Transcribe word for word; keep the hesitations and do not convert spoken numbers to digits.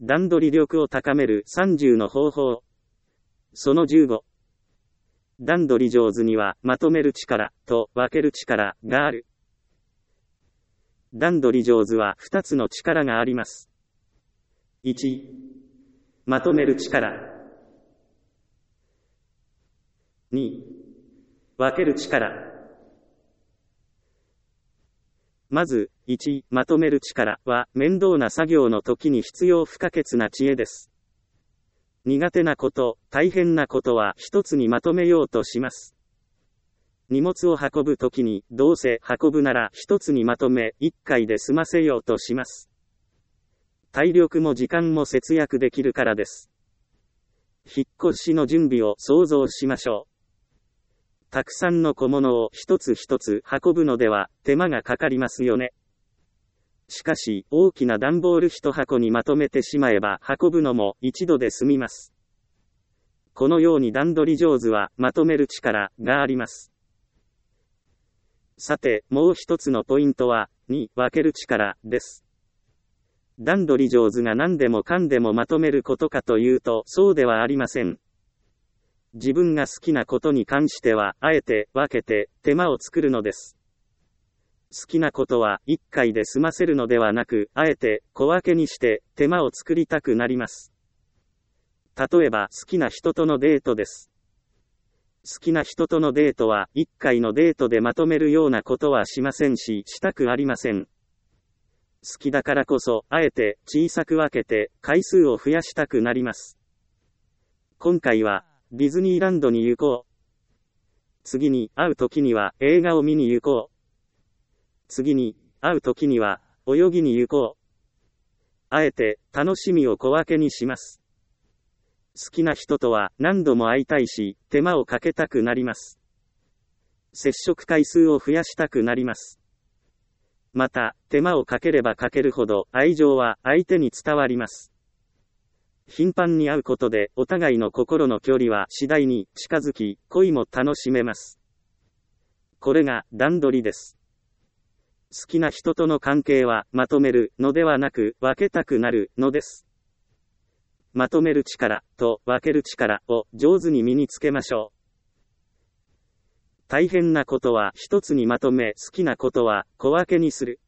段取り力を高めるさんじゅうの方法。そのじゅうご。段取り上手には、まとめる力と分ける力がある。段取り上手はふたつの力があります。いち、まとめる力。に、分ける力。まず、いち、まとめる力は、面倒な作業の時に必要不可欠な知恵です。苦手なこと、大変なことは一つにまとめようとします。荷物を運ぶときに、どうせ運ぶなら一つにまとめ、一回で済ませようとします。体力も時間も節約できるからです。引っ越しの準備を想像しましょう。たくさんの小物を一つ一つ運ぶのでは手間がかかりますよね。しかし、大きな段ボール一箱にまとめてしまえば運ぶのも一度で済みます。このように段取り上手はまとめる力があります。さて、もう一つのポイントは、に、分ける力です。段取り上手が何でもかんでもまとめることかというと、そうではありません。自分が好きなことに関しては、あえて分けて手間を作るのです。好きなことは一回で済ませるのではなく、あえて小分けにして手間を作りたくなります。例えば好きな人とのデートです。好きな人とのデートは一回のデートでまとめるようなことはしませんし、したくありません。好きだからこそ、あえて小さく分けて回数を増やしたくなります。今回はディズニーランドに行こう。次に会う時には映画を見に行こう。次に会う時には泳ぎに行こう。あえて楽しみを小分けにします。好きな人とは何度も会いたいし、手間をかけたくなります。接触回数を増やしたくなります。また、手間をかければかけるほど愛情は相手に伝わります。頻繁に会うことでお互いの心の距離は次第に近づき、恋も楽しめます。これが段取りです。好きな人との関係はまとめるのではなく分けたくなるのです。まとめる力と分ける力を上手に身につけましょう。大変なことは一つにまとめ、好きなことは小分けにする。